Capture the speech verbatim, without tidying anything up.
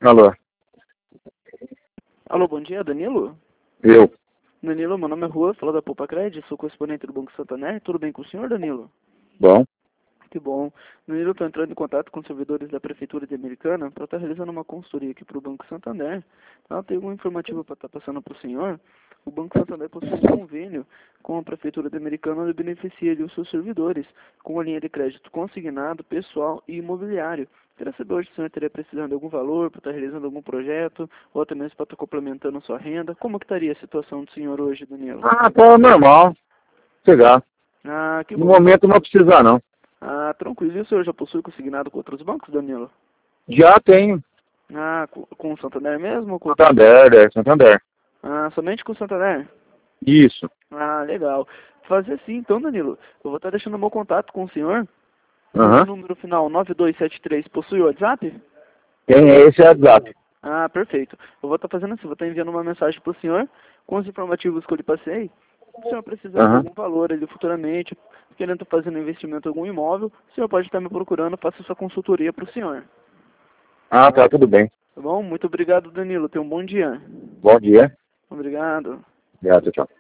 Alô? Alô, bom dia, Danilo? Eu? Danilo, meu nome é Rua, falo da Poupa Cred, sou correspondente do Banco Santander. Tudo bem com o senhor, Danilo? Bom? Que bom. Danilo, estou entrando em contato com os servidores da Prefeitura de Americana para estar realizando uma consultoria aqui para o Banco Santander. Tá? Tem algum informativo para estar passando para o senhor? O Banco Santander possui um convênio com a Prefeitura de Americana onde beneficia ali os seus servidores com a linha de crédito consignado, pessoal e imobiliário. Queria saber hoje se o senhor estaria precisando de algum valor para estar realizando algum projeto ou até mesmo para estar complementando a sua renda. Como que estaria a situação do senhor hoje, Danilo? Ah, tá normal. Chegar. Ah, que No bom. momento não precisa, não. Ah, tranquilo. E o senhor já possui consignado com outros bancos, Danilo? Já tenho. Ah, com, com o Santander mesmo? Ou com outro? Santander, é, Santander. Ah, somente com o Santander? Isso. Ah, legal. Fazer assim, então, Danilo. Eu vou estar deixando o meu contato com o senhor. Esse Aham. número final nove dois sete três possui o WhatsApp? Tem esse WhatsApp. Ah, perfeito. Eu vou estar fazendo assim, vou estar enviando uma mensagem para o senhor com os informativos que eu lhe passei. Se o senhor precisar de Aham. algum valor ali futuramente, querendo fazer um investimento em algum imóvel, o senhor pode estar me procurando, faça sua consultoria para o senhor. Ah, tá, tudo bem. Tá bom? Muito obrigado, Danilo. Tenha um bom dia. Bom dia. Obrigado. Obrigado, tchau.